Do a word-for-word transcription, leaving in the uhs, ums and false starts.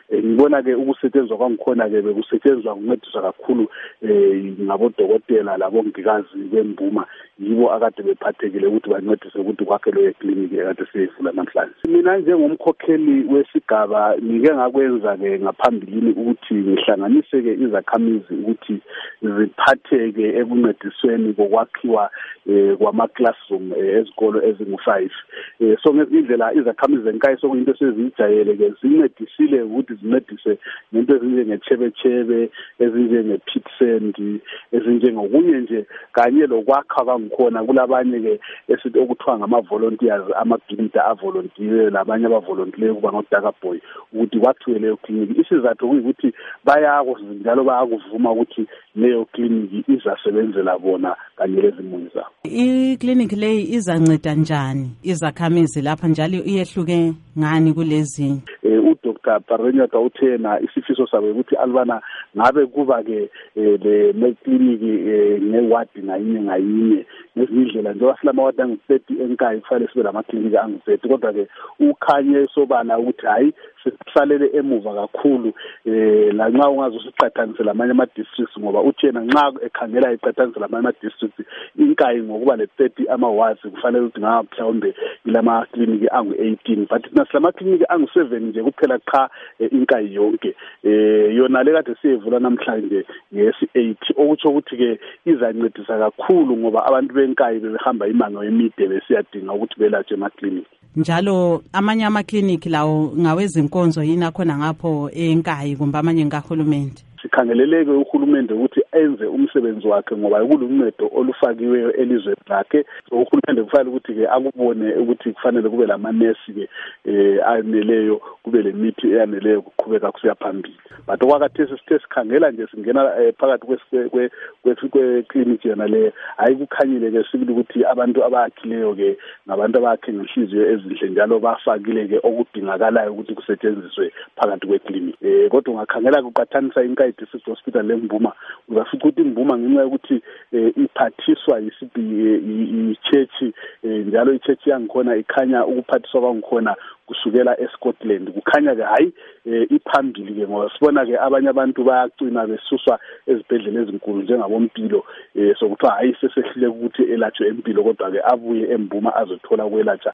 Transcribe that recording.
ngibona ke ukusetshenzwa kwangikhona ke bekusetshenzwa ukuncedisa kakhulu ngabodokotela labongikazi bembuma yibo akade bephathekile ukuthi bancedise ukuthi kwakhelwe eclinic ekade siyivula namhlanje. Mina njengomkhokheli wesigaba ngike ngakwenza ke ngaphambilini ukuthi ngihlanganise ke izakhamizi ukuthi ziphatheke ekuncedisweni kokwakhiwa kwama classroom ezikolo ezingu five. So ngezindlela izakhamizi zenkayi sokuyinto sezijayele ke zincedisile ukuthi zincedise ngento ezinjengechebechebe ezinjenge-pit sand ezinjengokunye nje kanye lokwakha kwangikhona kulabanye ke esithi okuthiwa ngama-volunteers amagilida avolontiye labanye abavolontiye kuba ngodaka boy ukuthi kwakhiwe leyo clinic. Isizathu kuyikuthi bayakwazi njalo bayakuvuma ukuthi leyo clinic izasebenzela bona kanye lezimuli zabo. I-clinic leyi izanceda njani izakhamizi lapha njalo iyehluke ngani kulezi? uDoctor Parrenyaka uthena isifiso sabe ukuthi alibana ngabe kuba ke le clinic neward ngayinye ngayinye ngezindlela njengoba silama ward angu thirty enkayi kufanele sibe lama clinic angu thirty kodwa ke ukhanye sobala ukuthi hayi sikusalele emuva kakhulu eh la nxa ungazosiqhathanisa lamanye ama districts ngoba uthena nxa ekhangela iqhathanisa lamanye ama districts inkayi ngokuba le thirty ama wards kufanele ukuthi ngapha mhlawumbe ilama clinic angu eighteen but thina silama clinic angu seven nje kuphela cha inkayi yonke eh yona le kade siyevula namhlanje ngesi eight okutsho ukuthi ke izancedisa kakhulu ngoba abantu benkayi bebehamba imango emide besiyadinga ukuthi belatshwe ema clinic. Njalo amanye ama clinic lawo ngawezinkonzo yina khona ngapho enkayi kumbe amanye ngahulumende. Sikhangeleleke uhulumende ukuthi enze umsebenzi wakhe ngoba kuluncedo olufakiweyo elizweni lakhe. So uhulumende kufanele ukuthi ke akubone ukuthi kufanele kube lamanesi ke eh aneleyo kube lemithi eyaneleyo ukuqhubeka kusiya phambili. But okwakhathesi sithe sikhangela nje singena phakathi kwe kwe clinic yana le ayikukhanyile ke sibili ukuthi abantu abakhileyo ke ngabantu abakhe ngenhliziyo ezinhle njalo bafakile ke okudingakalayo ukuthi kusetshenziswe phakathi kwe clinic. Eh kodwa ungakhangela kuqathanisa inkayi district hospital leMbuma uzafica ukuthi iMbuma ngenxa yokuthi iphathiswa yisibi ichurch njalo ichurch yangikhona ikhanya ukuphathiswa kwangikhona kusukela eScotland kukhanya ke hayi iphambili ke ngoba sibona ke abanye abantu bayacina besuswa ezibhedlela ezinkulu njengabompilo sokuthiwa hayi sesehlile ukuthi elatshwe empilo kodwa ke abuye eMbuma azothola ukwelatshwa